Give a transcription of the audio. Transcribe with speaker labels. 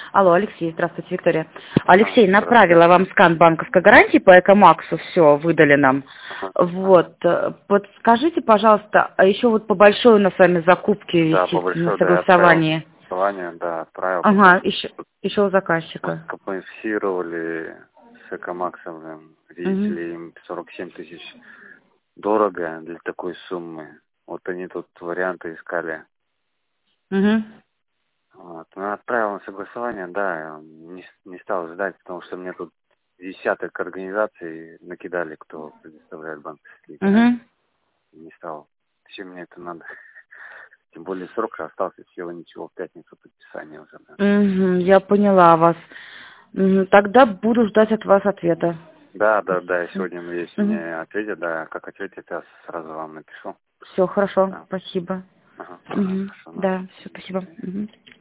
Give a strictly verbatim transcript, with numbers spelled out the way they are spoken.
Speaker 1: Алло, Алексей, здравствуйте, Виктория. Алексей, направила вам скан банковской гарантии по Экомаксу, все, выдали нам. Вот, э, подскажите, пожалуйста, а еще вот по большой у нас с вами закупке
Speaker 2: Да,
Speaker 1: висит
Speaker 2: по большой,
Speaker 1: на
Speaker 2: да, я отправил
Speaker 1: согласовании.
Speaker 2: согласование, да, отправил.
Speaker 1: Ага,
Speaker 2: Потом
Speaker 1: еще, еще у
Speaker 2: мы
Speaker 1: заказчика.
Speaker 2: скомпенсировали с Экомаксом, видите
Speaker 1: Угу.
Speaker 2: ли, им сорок семь тысяч дорого для такой суммы. Вот они тут варианты искали.
Speaker 1: Угу.
Speaker 2: Вот. Ну, отправил на согласование, да, не, не стал ждать, потому что мне тут десяток организаций накидали, кто предоставляет банковские гарантии.
Speaker 1: Угу.
Speaker 2: Не стал. Зачем мне это надо? Тем более срок остался всего ничего, в пятницу подписания уже. Да,
Speaker 1: Угу, я поняла вас. Мгм, тогда буду ждать от вас ответа.
Speaker 2: да, да, да, сегодня, если
Speaker 1: Угу.
Speaker 2: мне ответят, да, как ответят, я сразу вам напишу.
Speaker 1: Все, хорошо,
Speaker 2: Да.
Speaker 1: спасибо.
Speaker 2: Ага, ага,
Speaker 1: Угу.
Speaker 2: хорошо, на
Speaker 1: Да, все,
Speaker 2: связи.
Speaker 1: спасибо. Угу.